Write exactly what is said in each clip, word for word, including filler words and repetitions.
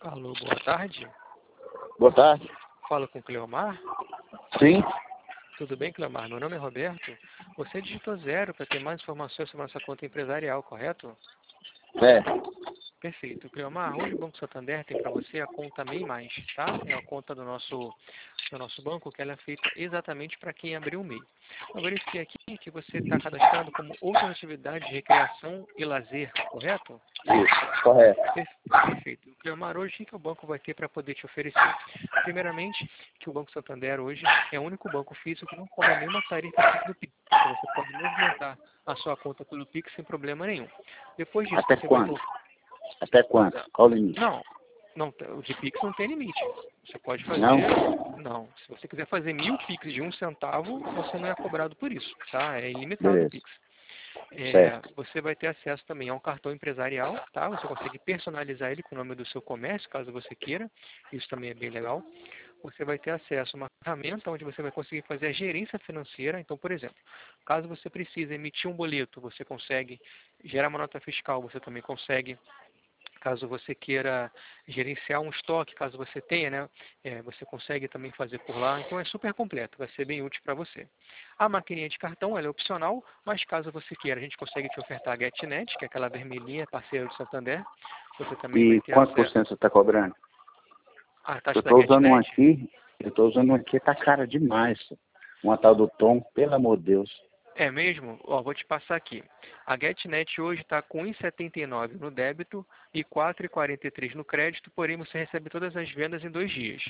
Alô, boa tarde. Boa tarde. Fala com o Cleomar. Sim. Tudo bem, Cleomar? Meu nome é Roberto. Você digitou zero para ter mais informações sobre a nossa conta empresarial, correto? É. Perfeito. Cleomar, hoje o Banco Santander tem para você a conta MEI Mais, tá? É a conta do nosso, do nosso banco que ela é feita exatamente para quem abriu o MEI. Eu verifiquei aqui que você está cadastrado como outras atividades de recreação e lazer, correto? Isso, correto. Perfeito. Cleomar, hoje o que o banco vai ter para poder te oferecer? Primeiramente, que o Banco Santander hoje é o único banco físico que não cobra nenhuma tarifa do Pix. Então você pode movimentar a sua conta pelo Pix sem problema nenhum. Depois disso, Até você quanto? vai ter... Até quanto? Qual o limite? Não, não, o de Pix não tem limite. Você pode fazer... Não? Não. Se você quiser fazer mil Pix de um centavo, você não é cobrado por isso, tá? É ilimitado o Beleza. Pix. É, Certo. você vai ter acesso também a um cartão empresarial, tá? Você consegue personalizar ele com o nome do seu comércio, caso você queira. Isso também é bem legal. Você vai ter acesso a uma ferramenta onde você vai conseguir fazer a gerência financeira. Então, por exemplo, caso você precise emitir um boleto, você consegue gerar uma nota fiscal, você também consegue. Caso você queira gerenciar um estoque, caso você tenha, né, é, você consegue também fazer por lá. Então é super completo, vai ser bem útil para você. A maquininha de cartão ela é opcional, mas caso você queira, a gente consegue te ofertar a GetNet, que é aquela vermelhinha, parceira do Santander. Você também vai E ter quanto por acesso cento você está cobrando? à Eu taxa da estou usando um GetNet. aqui, eu estou usando um aqui, tá cara demais. Uma tal do Tom, pelo amor de Deus. É mesmo? Ó, vou te passar aqui. A GetNet hoje está com um vírgula setenta e nove no débito e quatro vírgula quarenta e três no crédito, porém você recebe todas as vendas em dois dias.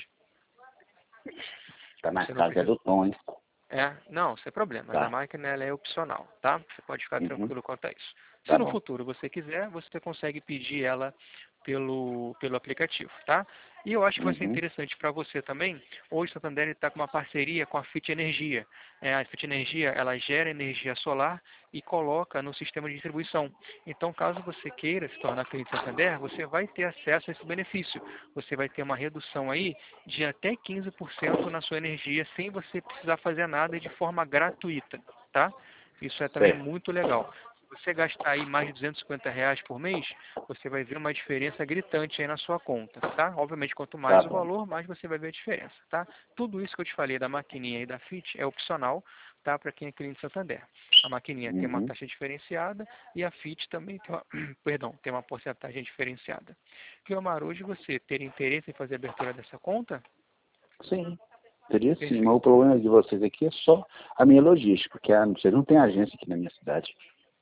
Tá na Você não casa é precisa... do Tom, hein? É, não, sem problema, mas a Tá. máquina ela é opcional, tá? Você pode ficar Uhum. tranquilo quanto a isso. Se Tá no bom. futuro você quiser, você consegue pedir ela pelo, pelo aplicativo, tá? E eu acho que vai ser Uhum. interessante para você também. Hoje o Santander está com uma parceria com a Fit Energia. É, a Fit Energia ela gera energia solar e coloca no sistema de distribuição. Então, caso você queira se tornar cliente Santander, você vai ter acesso a esse benefício. Você vai ter uma redução aí de até quinze por cento na sua energia sem você precisar fazer nada e de forma gratuita, tá? Isso é também Certo. muito legal. Se você gastar aí mais de duzentos e cinquenta reais por mês, você vai ver uma diferença gritante aí na sua conta, tá? Obviamente, quanto Tá mais o bom. valor, mais você vai ver a diferença, tá? Tudo isso que eu te falei da maquininha e da Fit é opcional, tá? Para quem é cliente Santander. A maquininha tem uma Uhum. taxa diferenciada e a Fit também tem uma, perdão, tem uma porcentagem diferenciada. Guilmar, hoje você ter interesse em fazer a abertura dessa conta? Sim. Teria sim, mas o Perfeito. problema de vocês aqui é só a minha logística, porque a, vocês não têm agência aqui na minha cidade.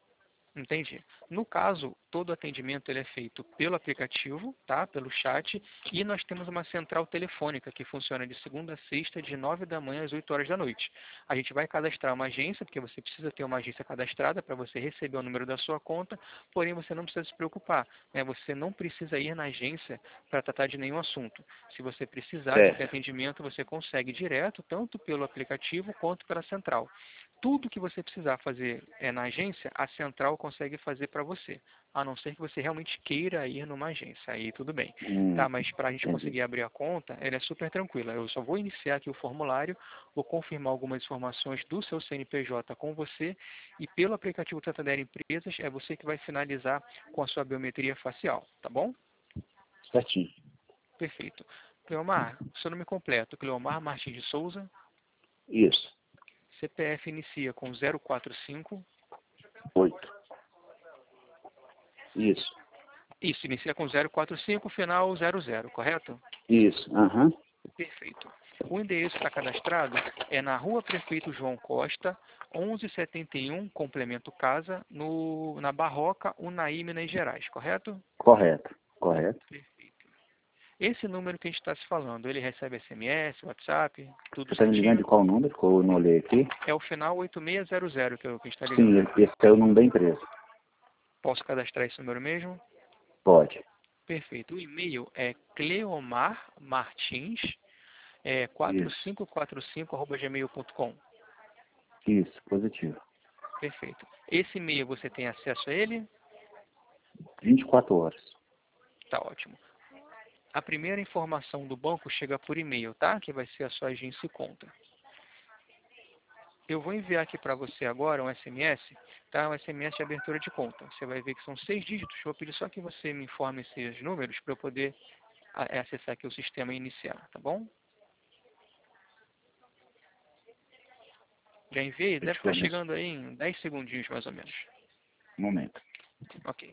Entendi. No caso, todo atendimento ele é feito pelo aplicativo, tá? Pelo chat, e nós temos uma central telefônica que funciona de segunda a sexta, de nove da manhã às oito horas da noite. A gente vai cadastrar uma agência, porque você precisa ter uma agência cadastrada para você receber o número da sua conta, porém você não precisa se preocupar, né? Você não precisa ir na agência para tratar de nenhum assunto. Se você precisar de ter Certo. atendimento, você consegue direto, tanto pelo aplicativo quanto pela central. Tudo que você precisar fazer é, na agência, a central consegue fazer para você. A não ser que você realmente queira ir numa agência. Aí tudo bem. Hum, Tá, mas para a gente entendi. conseguir abrir a conta, ela é super tranquila. Eu só vou iniciar aqui o formulário, vou confirmar algumas informações do seu C N P J com você e pelo aplicativo Santander Empresas é você que vai finalizar com a sua biometria facial, tá bom? Certinho. Perfeito. Cleomar, seu nome completo, Cleomar Martins de Souza, Isso. C P F inicia com zero quatro cinco. Oito. Isso. Isso, inicia com zero quatro cinco, final zero zero, correto? Isso. Aham. Perfeito. O endereço que está cadastrado é na Rua Prefeito João Costa, onze setenta e um, complemento casa, no, na Barroca, Unai, Minas Gerais, correto? Correto. Correto. Perfeito. Esse número que a gente está se falando, ele recebe S M S, WhatsApp, tudo Você está me ligando de certinho? qual número que eu não olhei aqui? É o final oito seis zero zero que, eu- que a gente está Sim, ligando. esse é o nome da empresa. Posso cadastrar esse número mesmo? Pode. Perfeito. O e-mail é Cleomar Martins, é, quatro Isso. cinco quatro cinco arroba gmail ponto com. Isso. Positivo. Perfeito. Esse e-mail você tem acesso a ele? vinte e quatro horas. Tá ótimo. A primeira informação do banco chega por e-mail, tá? Que vai ser a sua agência e conta. Eu vou enviar aqui para você agora um S M S, tá? Um S M S de abertura de conta. Você vai ver que são seis dígitos. Eu vou pedir só que você me informe esses números para eu poder a- acessar aqui o sistema e iniciar, tá bom? Já enviei, deve Deixa eu estar começar. chegando aí em dez segundinhos mais ou menos. Um momento. Ok.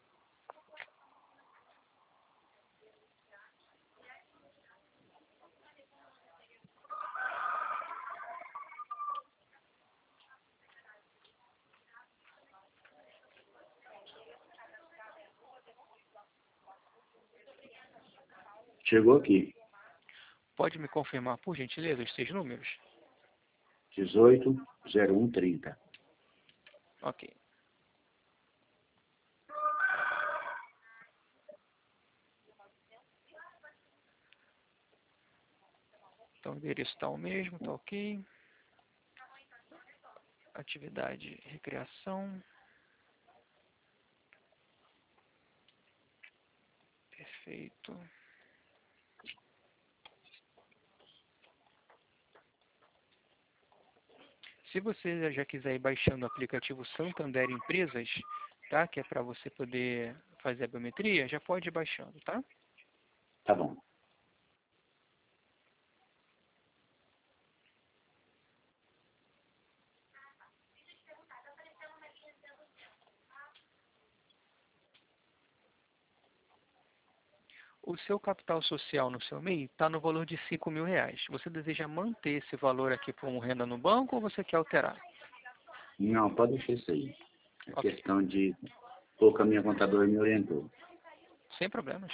Chegou aqui. Pode me confirmar, por gentileza, os seis números? dezoito, zero um, trinta. Ok. Então o endereço está o mesmo, está ok. Atividade recreação. Perfeito. Se você já quiser ir baixando o aplicativo Santander Empresas, tá? Que é para você poder fazer a biometria, já pode ir baixando, tá? Tá bom. O seu capital social no seu M E I está no valor de cinco mil reais. Você deseja manter esse valor aqui como renda no banco ou você quer alterar? Não, pode deixar isso aí. É Ok, questão de pouco a minha contadora me orientou. sem problemas.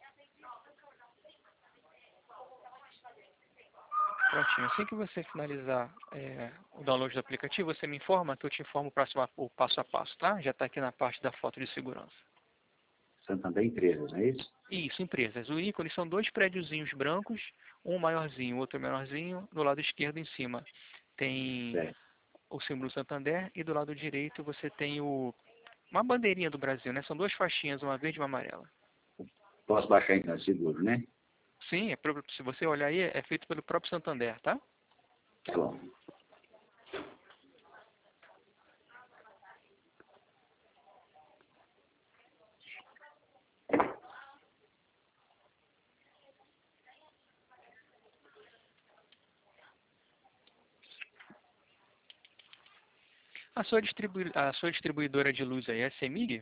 Prontinho. Assim que você finalizar é, o download do aplicativo, você me informa que eu te informo o, próximo, o passo a passo, tá? Já está aqui na parte da foto de segurança. Santander Empresas, não é isso? Isso, empresas. O ícone são dois prédiozinhos brancos, um maiorzinho, outro menorzinho. Do lado esquerdo, em cima, tem Certo. o símbolo Santander e do lado direito você tem o, uma bandeirinha do Brasil, né? São duas faixinhas, uma verde e uma amarela. Posso baixar então, seguro, né? Sim, é, pro- se você olhar aí, é feito pelo próprio Santander, tá? Tá bom. A sua, distribui a sua distribuidora de luz aí é a CEMIG?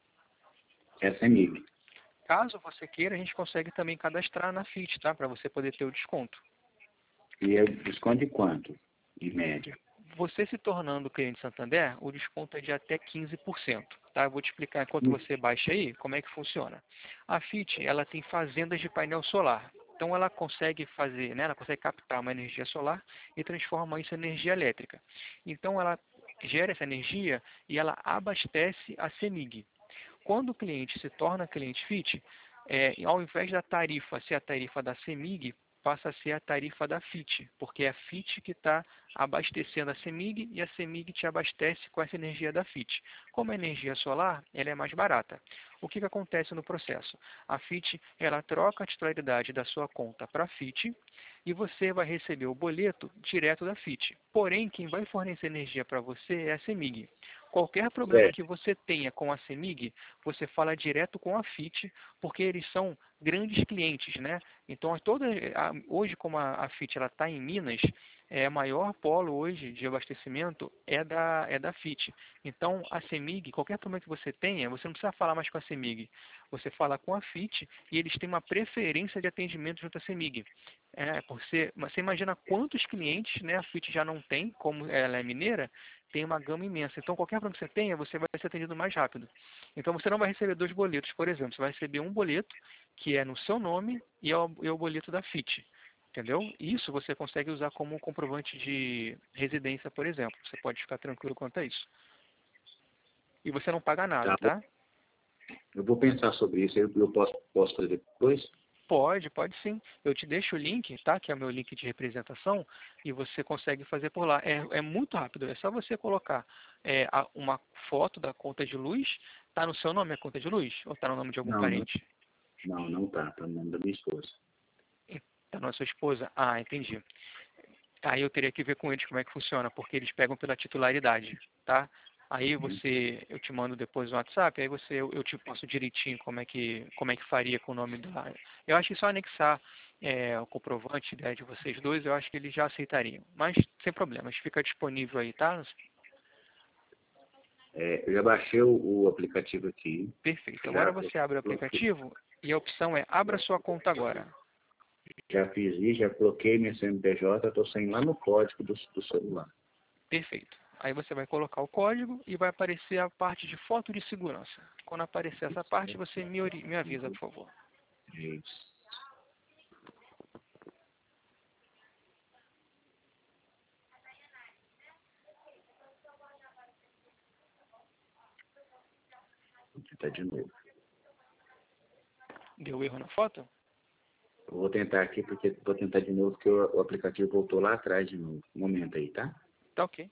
Essa é M I G. Caso você queira, a gente consegue também cadastrar na F I T, tá? Para você poder ter o desconto. E é desconto de quanto? Em média. Você se tornando cliente Santander, o desconto é de até quinze por cento. Tá? Eu vou te explicar enquanto Hum, você baixa aí como é que funciona. A F I T ela tem fazendas de painel solar. Então ela consegue fazer, né, ela consegue captar uma energia solar e transforma isso em energia elétrica. Então ela gera essa energia e ela abastece a CEMIG. Quando o cliente se torna cliente F I T, é, ao invés da tarifa ser a tarifa da CEMIG, passa a ser a tarifa da F I T, porque é a F I T que está abastecendo a CEMIG e a CEMIG te abastece com essa energia da F I T. Como é energia solar, ela é mais barata. O que, que acontece no processo? A F I T ela troca a titularidade da sua conta para a F I T e você vai receber o boleto direto da F I T. Porém, quem vai fornecer energia para você é a CEMIG. Qualquer problema certo. que você tenha com a CEMIG, você fala direto com a F I T, porque eles são grandes clientes, né? Então, toda, a- hoje, como a, a F I T está em Minas, é, o maior polo hoje de abastecimento é da, é da F I T. Então, a CEMIG, qualquer problema que você tenha, você não precisa falar mais com a CEMIG. Você fala com a F I T e eles têm uma preferência de atendimento junto à CEMIG. É, por ser, mas você imagina quantos clientes, né, a F I T já não tem, como ela é mineira, tem uma gama imensa. Então, qualquer problema que você tenha, você vai ser atendido mais rápido. Então, você não vai receber dois boletos, por exemplo. Você vai receber um boleto, que é no seu nome, e é o, é o boleto da F I T. Entendeu? Isso você consegue usar como um comprovante de residência, por exemplo. Você pode ficar tranquilo quanto a isso. E você não paga nada, Tá. tá? Eu vou pensar sobre isso. Eu, eu posso, posso fazer depois? Pode, pode sim. Eu te deixo o link, tá? Que é o meu link de representação, e você consegue fazer por lá. É, é muito rápido, é só você colocar é, a- uma foto da conta de luz. Tá no seu nome a conta de luz? Ou tá no nome de algum Não, não. parente? Não, não tá. Tá no nome da minha esposa. Tá na sua esposa? Ah, entendi. Aí eu teria que ver com eles como é que funciona, porque eles pegam pela titularidade, tá? Aí você, eu te mando depois no WhatsApp, aí você, eu, eu te passo direitinho como é que, como é que faria com o nome da... Eu acho que só anexar é, o comprovante, né, de vocês dois, eu acho que eles já aceitariam. Mas sem problemas, fica disponível aí, tá? É, eu já baixei o, o aplicativo aqui. Perfeito. Agora Já você abre o coloquei, aplicativo e a opção é abra sua conta agora. já fiz isso, já coloquei minha C N P J, estou saindo lá no código do, do celular. Perfeito. Aí você vai colocar o código e vai aparecer a parte de foto de segurança. Quando aparecer essa parte, você me, ori- me avisa, por favor. Isso. Vou tentar de novo. Deu erro na foto? Eu vou tentar aqui, porque vou tentar de novo, porque o, o aplicativo voltou lá atrás de novo. Um momento aí, tá? Tá ok.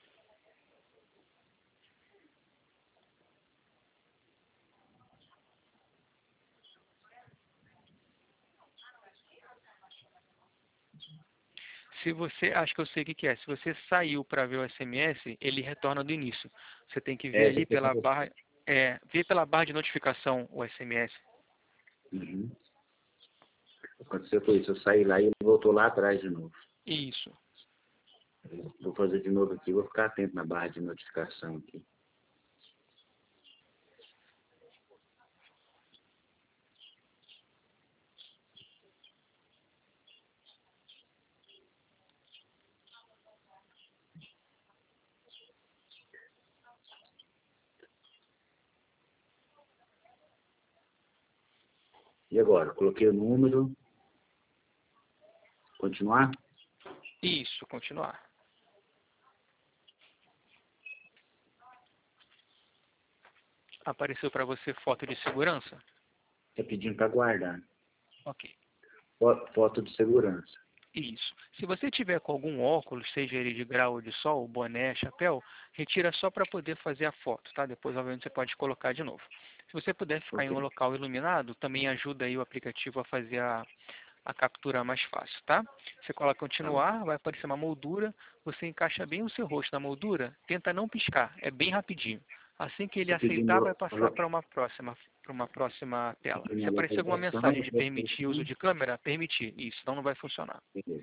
Se você, acho que eu sei o que que é. Se você saiu para ver o S M S, ele retorna do início. Você tem que ver É, já ali foi pela com você. barra, é, ver pela barra de notificação o S M S. Uhum. Aconteceu foi isso, eu saí lá e ele voltou lá atrás de novo. Isso. Vou fazer de novo aqui, vou ficar atento na barra de notificação aqui. E agora? Coloquei o número. Continuar? Isso, continuar. Apareceu para você foto de segurança? Está pedindo para guardar. Ok. Fo- Foto de segurança. Isso. Se você tiver com algum óculos, seja ele de grau ou de sol, boné, chapéu, retira só para poder fazer a foto, tá? Depois, obviamente, você pode colocar de novo. Se você puder ficar em um Ok. local iluminado, também ajuda aí o aplicativo a fazer a, a captura mais fácil, tá? Você coloca Tá bom. continuar, vai aparecer uma moldura, você encaixa bem o seu rosto na moldura, tenta não piscar, é bem rapidinho. Assim que ele Estou aceitar, vai pedindo passar para uma próxima, para uma próxima tela. Se minha aparecer alguma localização. mensagem de permitir uso de câmera, permitir. Isso, senão não vai funcionar. Beleza.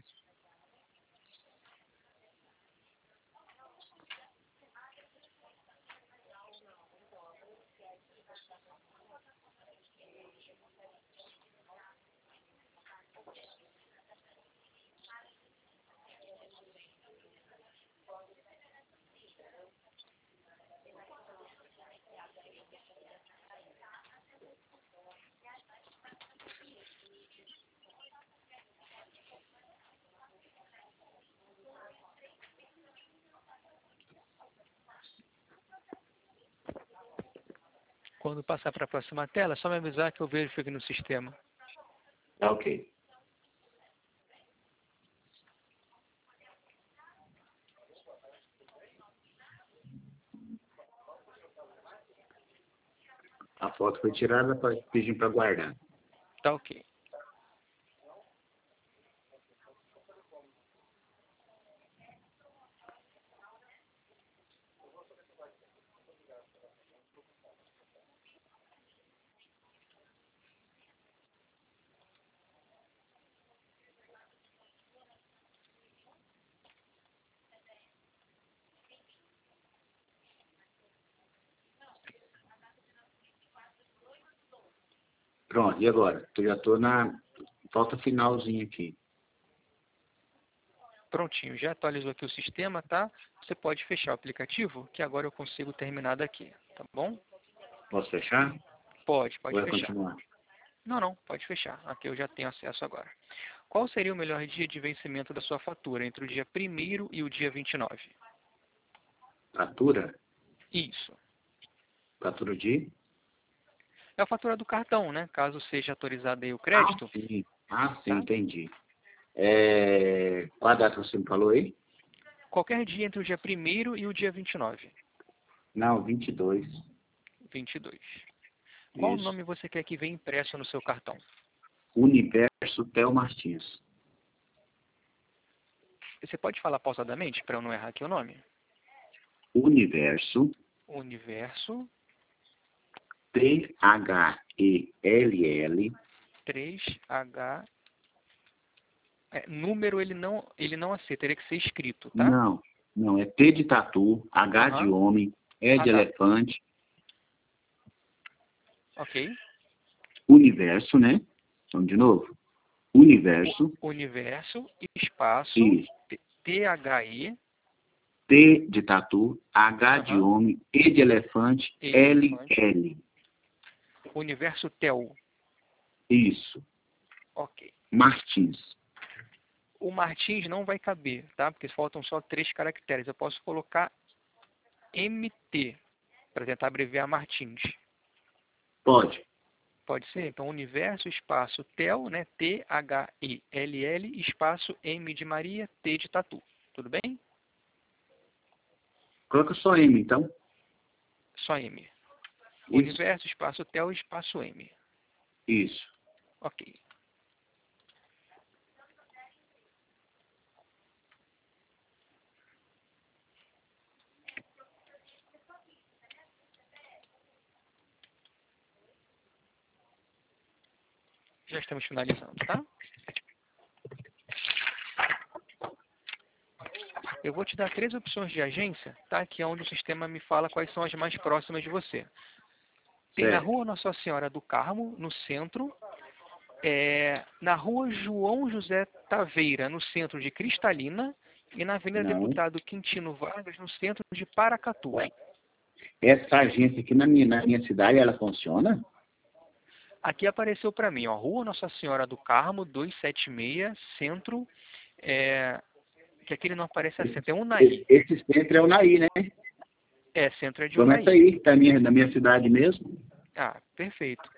Quando passar para a próxima tela, é só me avisar que eu verifico no sistema. Tá ok. A foto foi tirada para pedir para guardar. Tá ok. Pronto, e agora? Eu já estou na falta finalzinha aqui. Prontinho, já atualizou aqui o sistema, tá? Você pode fechar o aplicativo, que agora eu consigo terminar daqui, tá bom? Posso fechar? Pode, Ou pode vai fechar. continuar? Não, não, pode fechar. Aqui eu já tenho acesso agora. Qual seria o melhor dia de vencimento da sua fatura, entre o dia primeiro e o dia vinte e nove? Fatura? Isso. Fatura de? É a fatura do cartão, né? Caso seja autorizado aí o Ah, crédito, sim. Ah, sim, tá? entendi. É... Qual a data você me falou aí? Qualquer dia entre o dia primeiro e o dia vinte e nove. Não, vinte e dois. vinte e dois. Qual Isso. nome você quer que venha impresso no seu cartão? Universo Theo Martins. Você pode falar pausadamente para eu não errar aqui o nome? Universo. Universo. T H E L L. três H. É, número ele não, ele não aceita, teria que ser escrito, tá? Não, não, é T de tatu, H Uhum. de homem, E de Ah, tá. elefante. Ok. Universo, né? Então, de novo. Universo. O, universo, espaço, Isso. T H E. T de tatu, H de Uhum. homem, E de elefante, E de L, elefante. L. Universo Tel. Isso. Ok. Martins. O Martins não vai caber, tá? Porque faltam só três caracteres. Eu posso colocar M T para tentar abreviar Martins. Pode. Pode ser? Então, universo, espaço, tel, né? T H E L L, espaço, M de Maria, T de Tatu. Tudo bem? Coloca só M, então. Só M. Isso. Universo, espaço, tel, espaço, M. Isso. Ok. Já estamos finalizando, tá? Eu vou te dar três opções de agência, tá? Que é onde o sistema me fala quais são as mais próximas de você. Tem na Certo. rua Nossa Senhora do Carmo, no centro. É, na rua João José Taveira, no centro de Cristalina. E na Avenida Não. Deputado Quintino Vargas, no centro de Paracatu. Essa agência aqui na minha, na minha cidade, ela funciona? Aqui apareceu para mim, ó, Rua Nossa Senhora do Carmo, duzentos e setenta e seis, centro. É, que aqui ele não aparece assim, tem um Naí. Esse centro é o Naí, né? É, centro é de Então essa Unai. aí, da minha, da minha cidade mesmo. Ah, perfeito.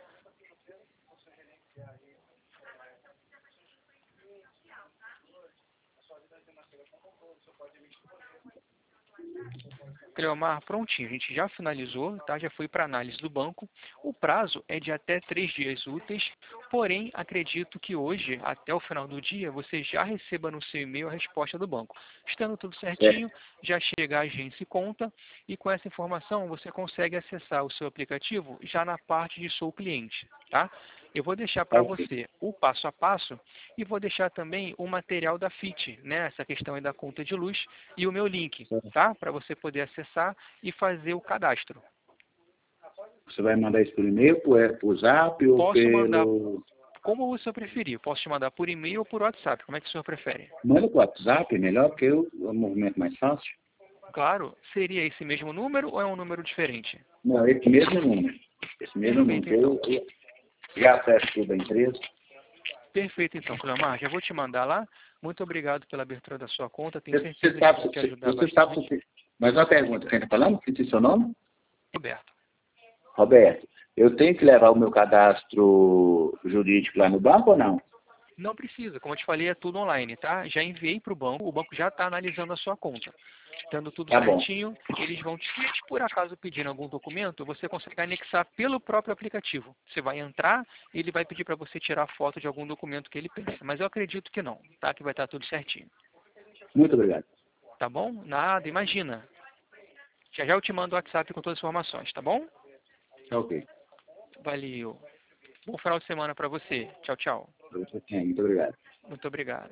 Cleomar, prontinho, a gente já finalizou, tá? Já foi para análise do banco. O prazo é de até três dias úteis, porém, acredito que hoje, até o final do dia, você já receba no seu e-mail a resposta do banco. Estando tudo certinho, já chega a agência e conta, e com essa informação você consegue acessar o seu aplicativo já na parte de Sou Cliente, tá? Eu vou deixar para Ok. você o passo a passo e vou deixar também o material da F I T, né? Essa questão aí da conta de luz e o meu link, tá? Para você poder acessar e fazer o cadastro. Você vai mandar isso por e-mail, por, por zap ou Posso mandar pelo... como o senhor preferir. Posso te mandar por e-mail ou por WhatsApp. Como é que o senhor prefere? Manda por WhatsApp, é melhor, porque eu, é um movimento mais fácil. Claro. Seria esse mesmo número ou é um número diferente? Não, esse mesmo número. Esse mesmo Perfeito, número. então. Eu, eu já acesso tudo da empresa. Perfeito, então, Cleomar. Já vou te mandar lá. Muito obrigado pela abertura da sua conta. Tenho Você, você certeza que sabe, vou te você, ajudar você sabe... bastante. Você, mas uma pergunta, quem está falando? Que é seu nome? Roberto. Roberto, eu tenho que levar o meu cadastro jurídico lá no banco ou não? Não precisa, como eu te falei, é tudo online, tá? Já enviei para o banco, o banco já está analisando a sua conta. Estando tudo Tá bom. certinho, eles vão te, se por acaso pedir algum documento, você consegue anexar pelo próprio aplicativo. Você vai entrar, ele vai pedir para você tirar foto de algum documento que ele peça. Mas eu acredito que não, tá? Que vai estar tudo certinho. Muito obrigado. Tá bom? Nada, imagina. Já já eu te mando o WhatsApp com todas as informações, tá bom? Ok. Valeu. Bom final de semana para você. Tchau, tchau. Muito obrigado. Muito obrigado.